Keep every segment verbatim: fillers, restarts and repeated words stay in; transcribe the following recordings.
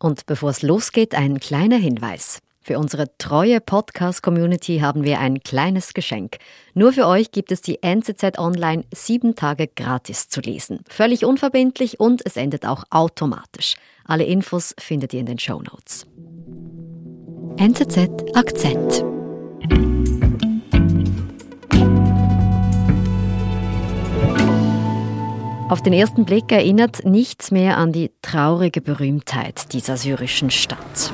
Und bevor es losgeht, ein kleiner Hinweis. Für unsere treue Podcast-Community haben wir ein kleines Geschenk. Nur für euch gibt es die N Z Z Online sieben Tage gratis zu lesen. Völlig unverbindlich und es endet auch automatisch. Alle Infos findet ihr in den Shownotes. N Z Z Akzent. Auf den ersten Blick erinnert nichts mehr an die traurige Berühmtheit dieser syrischen Stadt.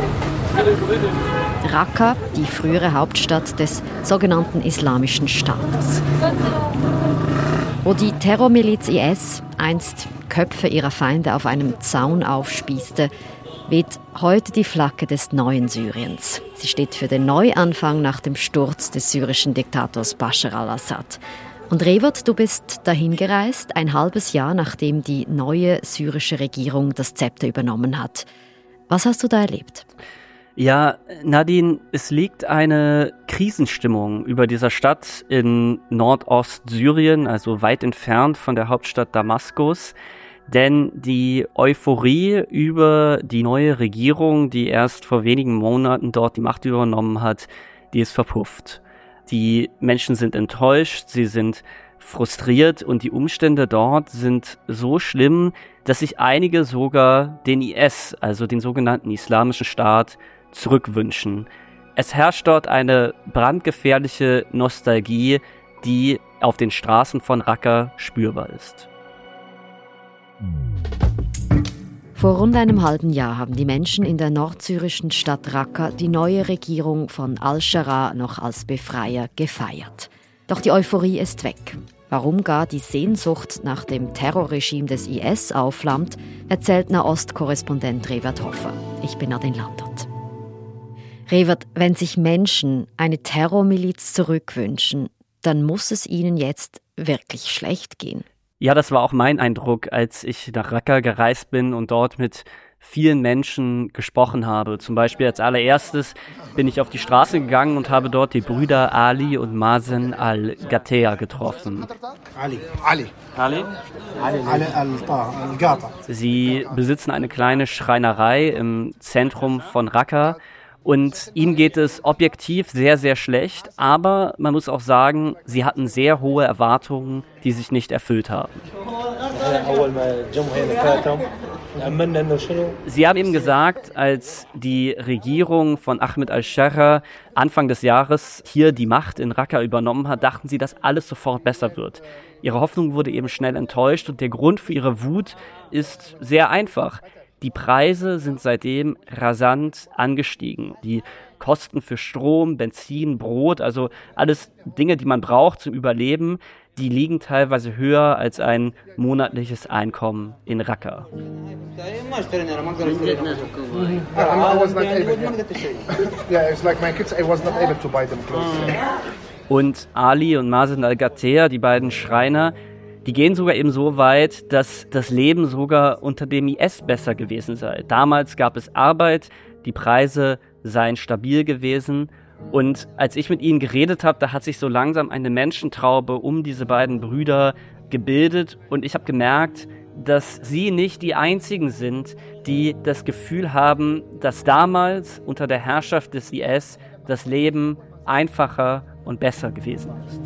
Raqqa, die frühere Hauptstadt des sogenannten Islamischen Staates. Wo die Terrormiliz I S einst Köpfe ihrer Feinde auf einem Zaun aufspießte, weht heute die Flagge des neuen Syriens. Sie steht für den Neuanfang nach dem Sturz des syrischen Diktators Bashar al-Assad. Und Revert, du bist dahin gereist, ein halbes Jahr nachdem die neue syrische Regierung das Zepter übernommen hat. Was hast du da erlebt? Ja, Nadine, es liegt eine Krisenstimmung über dieser Stadt in Nordostsyrien, also weit entfernt von der Hauptstadt Damaskus. Denn die Euphorie über die neue Regierung, die erst vor wenigen Monaten dort die Macht übernommen hat, die ist verpufft. Die Menschen sind enttäuscht, sie sind frustriert und die Umstände dort sind so schlimm, dass sich einige sogar den I S, also den sogenannten Islamischen Staat, zurückwünschen. Es herrscht dort eine brandgefährliche Nostalgie, die auf den Straßen von Raqqa spürbar ist. Vor rund einem halben Jahr haben die Menschen in der nordsyrischen Stadt Raqqa die neue Regierung von al-Sharaa noch als Befreier gefeiert. Doch die Euphorie ist weg. Warum gar die Sehnsucht nach dem Terrorregime des I S aufflammt, erzählt Nahost-Korrespondent Revert Hofer. Ich bin Nadine Landert. Revert, wenn sich Menschen eine Terrormiliz zurückwünschen, dann muss es ihnen jetzt wirklich schlecht gehen. Ja, das war auch mein Eindruck, als ich nach Raqqa gereist bin und dort mit vielen Menschen gesprochen habe. Zum Beispiel als allererstes bin ich auf die Straße gegangen und habe dort die Brüder Ali und Mazen al-Ghatea getroffen. Ali. Ali. Ali? Ali al-Ghata. Sie besitzen eine kleine Schreinerei im Zentrum von Raqqa. Und ihnen geht es objektiv sehr, sehr schlecht, aber man muss auch sagen, sie hatten sehr hohe Erwartungen, die sich nicht erfüllt haben. Sie haben eben gesagt, als die Regierung von Ahmed al-Sharaa Anfang des Jahres hier die Macht in Raqqa übernommen hat, dachten sie, dass alles sofort besser wird. Ihre Hoffnung wurde eben schnell enttäuscht und der Grund für ihre Wut ist sehr einfach. Die Preise sind seitdem rasant angestiegen. Die Kosten für Strom, Benzin, Brot, also alles Dinge, die man braucht zum Überleben, die liegen teilweise höher als ein monatliches Einkommen in Raqqa. Und Ali und Mazen al-Ghatea, die beiden Schreiner, die gehen sogar eben so weit, dass das Leben sogar unter dem I S besser gewesen sei. Damals gab es Arbeit, die Preise seien stabil gewesen. Und als ich mit ihnen geredet habe, da hat sich so langsam eine Menschentraube um diese beiden Brüder gebildet. Und ich habe gemerkt, dass sie nicht die einzigen sind, die das Gefühl haben, dass damals unter der Herrschaft des I S das Leben einfacher und besser gewesen ist.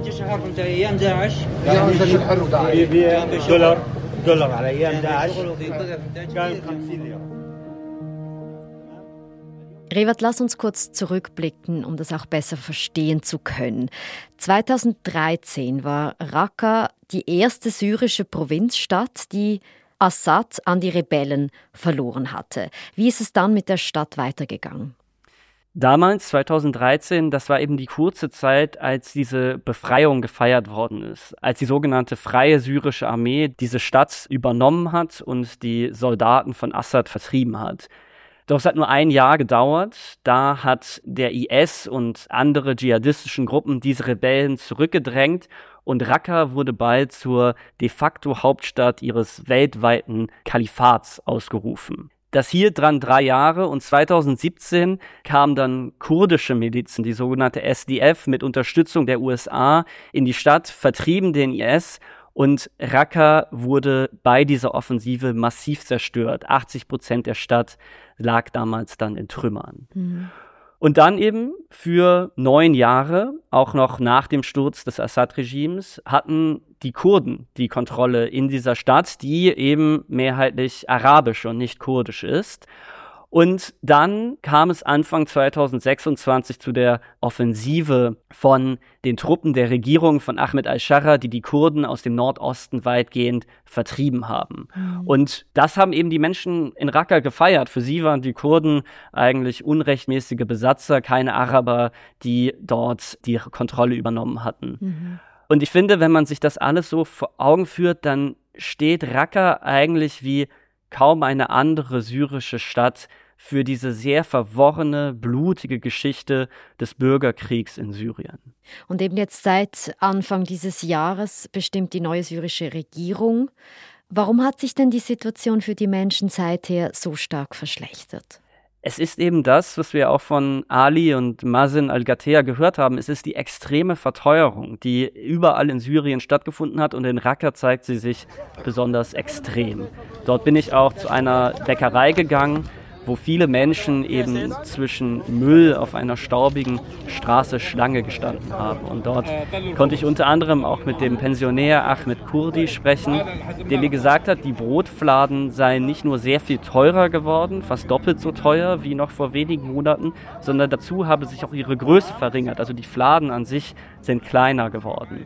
Revert, lass uns kurz zurückblicken, um das auch besser verstehen zu können. zweitausenddreizehn war Raqqa die erste syrische Provinzstadt, die Assad an die Rebellen verloren hatte. Wie ist es dann mit der Stadt weitergegangen? Damals, zweitausenddreizehn, das war eben die kurze Zeit, als diese Befreiung gefeiert worden ist, als die sogenannte Freie Syrische Armee diese Stadt übernommen hat und die Soldaten von Assad vertrieben hat. Doch es hat nur ein Jahr gedauert, da hat der I S und andere dschihadistischen Gruppen diese Rebellen zurückgedrängt und Raqqa wurde bald zur de facto Hauptstadt ihres weltweiten Kalifats ausgerufen. Das hielt dran drei Jahre und zweitausendsiebzehn kamen dann kurdische Milizen, die sogenannte S D F, mit Unterstützung der U S A in die Stadt, vertrieben den I S Und Raqqa wurde bei dieser Offensive massiv zerstört. achtzig Prozent der Stadt lag damals dann in Trümmern. Mhm. Und dann eben für neun Jahre, auch noch nach dem Sturz des Assad-Regimes, hatten die Kurden die Kontrolle in dieser Stadt, die eben mehrheitlich arabisch und nicht kurdisch ist. Und dann kam es Anfang zweitausendsechsundzwanzig zu der Offensive von den Truppen der Regierung von Ahmed al-Shara, die die Kurden aus dem Nordosten weitgehend vertrieben haben. Mhm. Und das haben eben die Menschen in Raqqa gefeiert. Für sie waren die Kurden eigentlich unrechtmäßige Besatzer, keine Araber, die dort die Kontrolle übernommen hatten. Mhm. Und ich finde, wenn man sich das alles so vor Augen führt, dann steht Raqqa eigentlich wie kaum eine andere syrische Stadt für diese sehr verworrene, blutige Geschichte des Bürgerkriegs in Syrien. Und eben jetzt seit Anfang dieses Jahres bestimmt die neue syrische Regierung. Warum hat sich denn die Situation für die Menschen seither so stark verschlechtert? Es ist eben das, was wir auch von Ali und Mazen al-Ghatea gehört haben. Es ist die extreme Verteuerung, die überall in Syrien stattgefunden hat, und in Raqqa zeigt sie sich besonders extrem. Dort bin ich auch zu einer Bäckerei gegangen, wo viele Menschen eben zwischen Müll auf einer staubigen Straße Schlange gestanden haben. Und dort konnte ich unter anderem auch mit dem Pensionär Ahmed Kurdi sprechen, der mir gesagt hat, die Brotfladen seien nicht nur sehr viel teurer geworden, fast doppelt so teuer wie noch vor wenigen Monaten, sondern dazu habe sich auch ihre Größe verringert. Also die Fladen an sich sind kleiner geworden.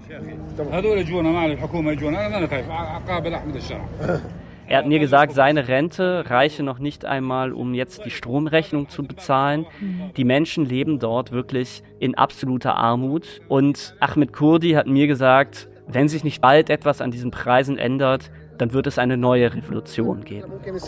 Er hat mir gesagt, seine Rente reiche noch nicht einmal, um jetzt die Stromrechnung zu bezahlen. Die Menschen leben dort wirklich in absoluter Armut. Und Ahmed Kurdi hat mir gesagt, wenn sich nicht bald etwas an diesen Preisen ändert, dann wird es eine neue Revolution geben.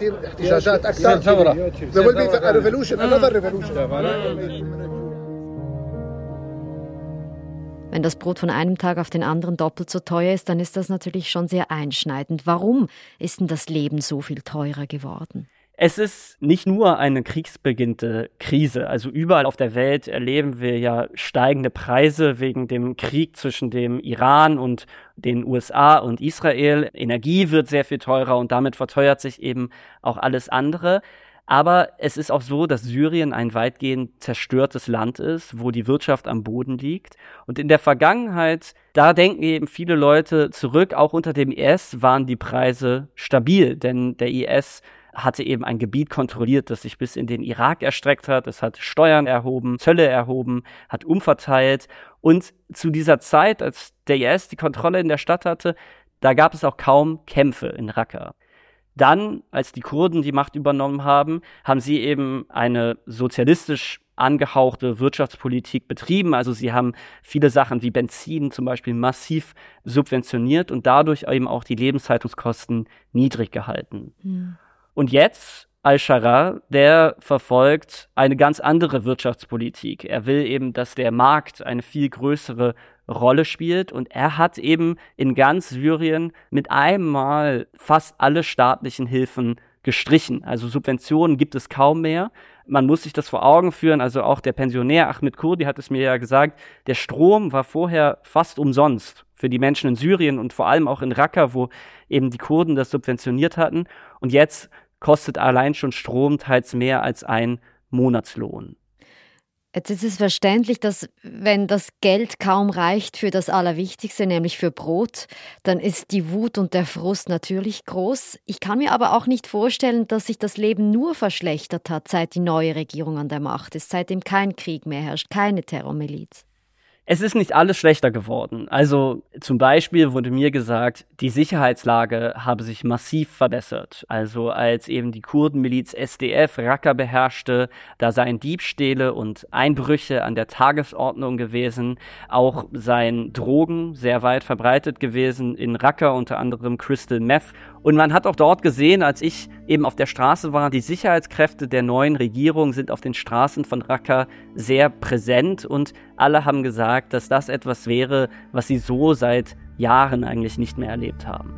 Wenn das Brot von einem Tag auf den anderen doppelt so teuer ist, dann ist das natürlich schon sehr einschneidend. Warum ist denn das Leben so viel teurer geworden? Es ist nicht nur eine kriegsbedingte Krise. Also überall auf der Welt erleben wir ja steigende Preise wegen dem Krieg zwischen dem Iran und den U S A und Israel. Energie wird sehr viel teurer und damit verteuert sich eben auch alles andere. Aber es ist auch so, dass Syrien ein weitgehend zerstörtes Land ist, wo die Wirtschaft am Boden liegt. Und in der Vergangenheit, da denken eben viele Leute zurück, auch unter dem I S waren die Preise stabil, denn der I S hatte eben ein Gebiet kontrolliert, das sich bis in den Irak erstreckt hat. Es hat Steuern erhoben, Zölle erhoben, hat umverteilt. Und zu dieser Zeit, als der I S die Kontrolle in der Stadt hatte, da gab es auch kaum Kämpfe in Raqqa. Dann, als die Kurden die Macht übernommen haben, haben sie eben eine sozialistisch angehauchte Wirtschaftspolitik betrieben. Also sie haben viele Sachen wie Benzin zum Beispiel massiv subventioniert und dadurch eben auch die Lebenshaltungskosten niedrig gehalten. Mhm. Und jetzt, al-Shara, der verfolgt eine ganz andere Wirtschaftspolitik. Er will eben, dass der Markt eine viel größere Rolle spielt, und er hat eben in ganz Syrien mit einem Mal fast alle staatlichen Hilfen gestrichen. Also Subventionen gibt es kaum mehr. Man muss sich das vor Augen führen. Also auch der Pensionär Ahmed Kurdi hat es mir ja gesagt, der Strom war vorher fast umsonst für die Menschen in Syrien und vor allem auch in Raqqa, wo eben die Kurden das subventioniert hatten. Und jetzt kostet allein schon Strom teils mehr als ein Monatslohn. Jetzt ist es verständlich, dass wenn das Geld kaum reicht für das Allerwichtigste, nämlich für Brot, dann ist die Wut und der Frust natürlich groß. Ich kann mir aber auch nicht vorstellen, dass sich das Leben nur verschlechtert hat, seit die neue Regierung an der Macht ist, seitdem kein Krieg mehr herrscht, keine Terrormiliz. Es ist nicht alles schlechter geworden. Also zum Beispiel wurde mir gesagt, die Sicherheitslage habe sich massiv verbessert. Also als eben die Kurdenmiliz S D F Raqqa beherrschte, da seien Diebstähle und Einbrüche an der Tagesordnung gewesen. Auch seien Drogen sehr weit verbreitet gewesen in Raqqa, unter anderem Crystal Meth. Und man hat auch dort gesehen, als ich eben auf der Straße war, die Sicherheitskräfte der neuen Regierung sind auf den Straßen von Raqqa sehr präsent, und alle haben gesagt, dass das etwas wäre, was sie so seit Jahren eigentlich nicht mehr erlebt haben.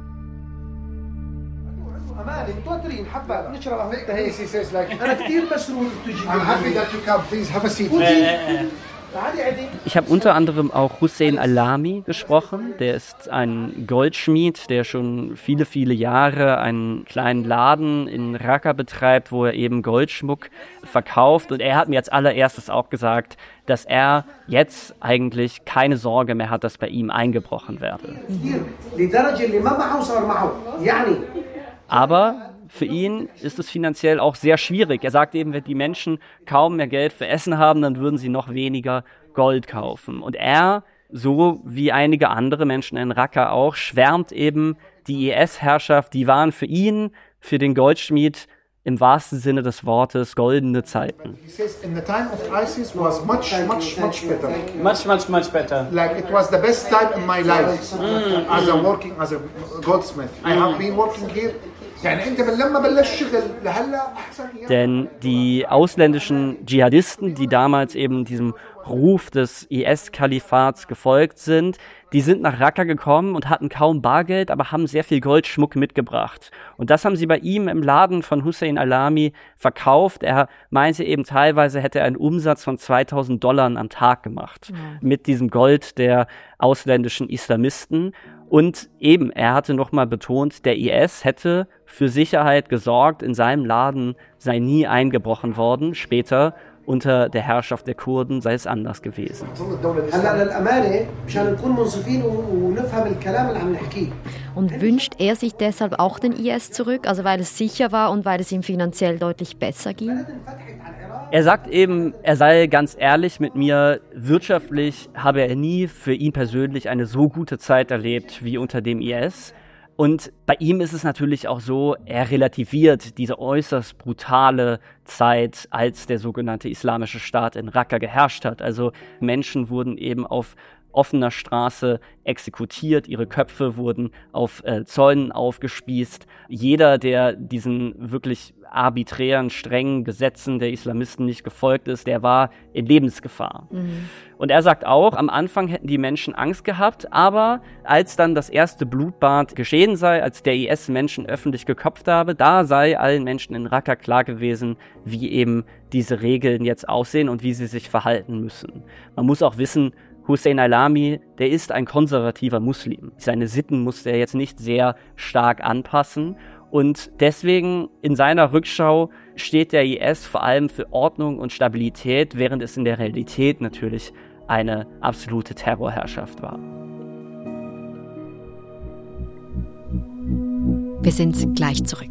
Ich habe unter anderem auch Hussein Alami gesprochen. Der ist ein Goldschmied, der schon viele, viele Jahre einen kleinen Laden in Raqqa betreibt, wo er eben Goldschmuck verkauft. Und er hat mir als allererstes auch gesagt, dass er jetzt eigentlich keine Sorge mehr hat, dass bei ihm eingebrochen werde. Aber für ihn ist es finanziell auch sehr schwierig. Er sagt eben, wenn die Menschen kaum mehr Geld für Essen haben, dann würden sie noch weniger Gold kaufen. Und er, so wie einige andere Menschen in Raqqa auch, schwärmt eben die I S-Herrschaft. Die waren für ihn, für den Goldschmied, im wahrsten Sinne des Wortes goldene Zeiten. He says in the time of ISIS was much, much, much better. Much, much, much better. Like it was the best time in my life mm. as a working as a goldsmith. I have been working here. Denn die ausländischen Dschihadisten, die damals eben diesem Ruf des I S-Kalifats gefolgt sind, die sind nach Raqqa gekommen und hatten kaum Bargeld, aber haben sehr viel Goldschmuck mitgebracht. Und das haben sie bei ihm im Laden von Hussein Alami verkauft. Er meinte eben, teilweise hätte er einen Umsatz von zweitausend Dollar am Tag gemacht mhm. mit diesem Gold der ausländischen Islamisten. Und eben, er hatte nochmal betont, der I S hätte für Sicherheit gesorgt. In seinem Laden sei nie eingebrochen worden. Später, unter der Herrschaft der Kurden, sei es anders gewesen. Und wünscht er sich deshalb auch den I S zurück, also weil es sicher war und weil es ihm finanziell deutlich besser ging? Er sagt eben, er sei ganz ehrlich mit mir, wirtschaftlich habe er nie für ihn persönlich eine so gute Zeit erlebt wie unter dem I S. Und bei ihm ist es natürlich auch so, er relativiert diese äußerst brutale Zeit, als der sogenannte Islamische Staat in Raqqa geherrscht hat. Also Menschen wurden eben auf offener Straße exekutiert, ihre Köpfe wurden auf äh, Zäunen aufgespießt. Jeder, der diesen wirklich arbiträren, strengen Gesetzen der Islamisten nicht gefolgt ist, der war in Lebensgefahr. Mhm. Und er sagt auch, am Anfang hätten die Menschen Angst gehabt, aber als dann das erste Blutbad geschehen sei, als der I S Menschen öffentlich geköpft habe, da sei allen Menschen in Raqqa klar gewesen, wie eben diese Regeln jetzt aussehen und wie sie sich verhalten müssen. Man muss auch wissen, Hussein Alami, der ist ein konservativer Muslim. Seine Sitten musste er jetzt nicht sehr stark anpassen. Und deswegen in seiner Rückschau steht der I S vor allem für Ordnung und Stabilität, während es in der Realität natürlich eine absolute Terrorherrschaft war. Wir sind gleich zurück.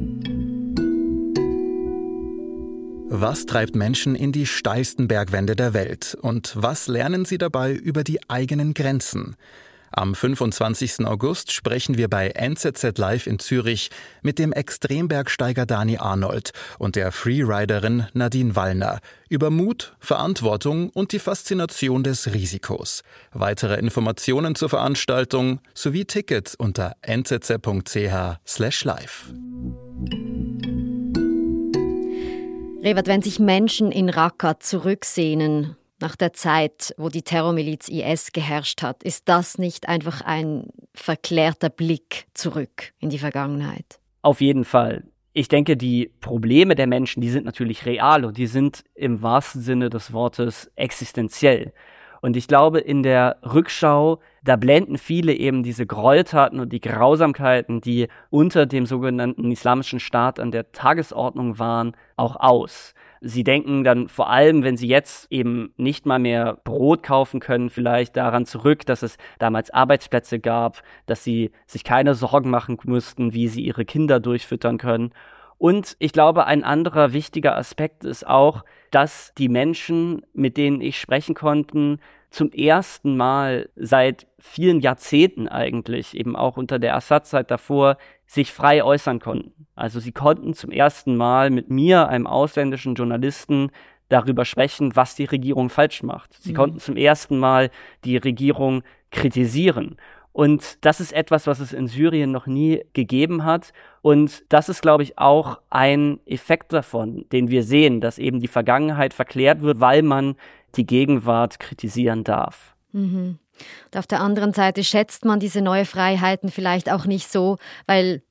Was treibt Menschen in die steilsten Bergwände der Welt und was lernen sie dabei über die eigenen Grenzen? Am fünfundzwanzigsten August sprechen wir bei N Z Z Live in Zürich mit dem Extrembergsteiger Dani Arnold und der Freeriderin Nadine Wallner über Mut, Verantwortung und die Faszination des Risikos. Weitere Informationen zur Veranstaltung sowie Tickets unter n z z punkt c h slash live. Rewat, wenn sich Menschen in Raqqa zurücksehnen nach der Zeit, wo die Terrormiliz I S geherrscht hat, ist das nicht einfach ein verklärter Blick zurück in die Vergangenheit? Auf jeden Fall. Ich denke, die Probleme der Menschen, die sind natürlich real und die sind im wahrsten Sinne des Wortes existenziell. Und ich glaube, in der Rückschau, da blenden viele eben diese Gräueltaten und die Grausamkeiten, die unter dem sogenannten Islamischen Staat an der Tagesordnung waren, auch aus. Sie denken dann vor allem, wenn sie jetzt eben nicht mal mehr Brot kaufen können, vielleicht daran zurück, dass es damals Arbeitsplätze gab, dass sie sich keine Sorgen machen mussten, wie sie ihre Kinder durchfüttern können. Und ich glaube, ein anderer wichtiger Aspekt ist auch, dass die Menschen, mit denen ich sprechen konnte, zum ersten Mal seit vielen Jahrzehnten eigentlich, eben auch unter der Assad-Zeit davor, sich frei äußern konnten. Also sie konnten zum ersten Mal mit mir, einem ausländischen Journalisten, darüber sprechen, was die Regierung falsch macht. Sie mhm. konnten zum ersten Mal die Regierung kritisieren. Und das ist etwas, was es in Syrien noch nie gegeben hat. Und das ist, glaube ich, auch ein Effekt davon, den wir sehen, dass eben die Vergangenheit verklärt wird, weil man die Gegenwart kritisieren darf. Mhm. Und auf der anderen Seite schätzt man diese neuen Freiheiten vielleicht auch nicht so, weil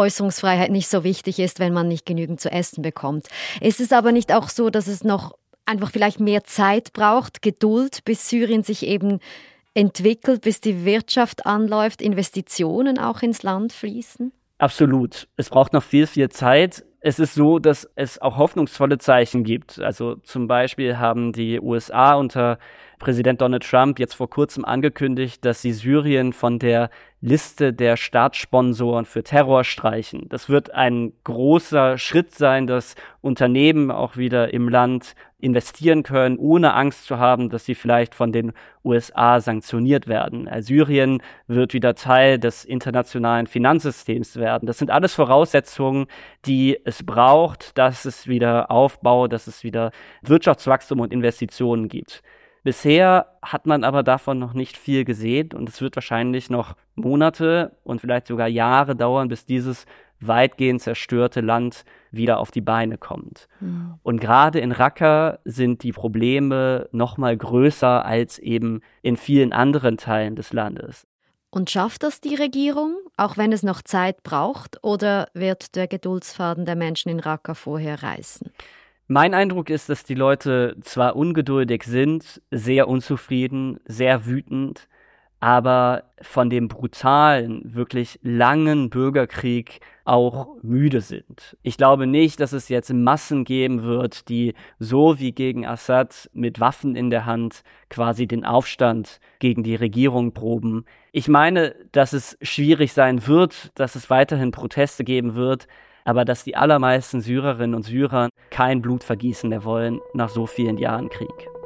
Meinungsäußerungsfreiheit nicht so wichtig ist, wenn man nicht genügend zu essen bekommt. Ist es aber nicht auch so, dass es noch einfach vielleicht mehr Zeit braucht, Geduld, bis Syrien sich eben entwickelt, bis die Wirtschaft anläuft, Investitionen auch ins Land fließen? Absolut. Es braucht noch viel, viel Zeit. Es ist so, dass es auch hoffnungsvolle Zeichen gibt. Also zum Beispiel haben die U S A unter Präsident Donald Trump jetzt vor kurzem angekündigt, dass sie Syrien von der Liste der Staatssponsoren für Terror streichen. Das wird ein großer Schritt sein, dass Unternehmen auch wieder im Land investieren können, ohne Angst zu haben, dass sie vielleicht von den U S A sanktioniert werden. Syrien wird wieder Teil des internationalen Finanzsystems werden. Das sind alles Voraussetzungen, die es braucht, dass es wieder Aufbau, dass es wieder Wirtschaftswachstum und Investitionen gibt. Bisher hat man aber davon noch nicht viel gesehen und es wird wahrscheinlich noch Monate und vielleicht sogar Jahre dauern, bis dieses weitgehend zerstörte Land wieder auf die Beine kommt. Mhm. Und gerade in Raqqa sind die Probleme noch mal größer als eben in vielen anderen Teilen des Landes. Und schafft das die Regierung, auch wenn es noch Zeit braucht, oder wird der Geduldsfaden der Menschen in Raqqa vorher reißen? Mein Eindruck ist, dass die Leute zwar ungeduldig sind, sehr unzufrieden, sehr wütend, aber von dem brutalen, wirklich langen Bürgerkrieg auch müde sind. Ich glaube nicht, dass es jetzt Massen geben wird, die so wie gegen Assad mit Waffen in der Hand quasi den Aufstand gegen die Regierung proben. Ich meine, dass es schwierig sein wird, dass es weiterhin Proteste geben wird, aber dass die allermeisten Syrerinnen und Syrer kein Blutvergießen mehr wollen nach so vielen Jahren Krieg.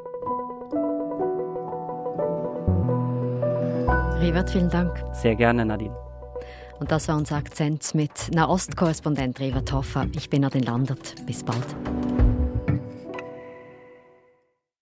Riwert, vielen Dank. Sehr gerne, Nadine. Und das war unser Akzent mit Nahost-Korrespondent Riwert Hoffa. Ich bin Nadine Landert. Bis bald.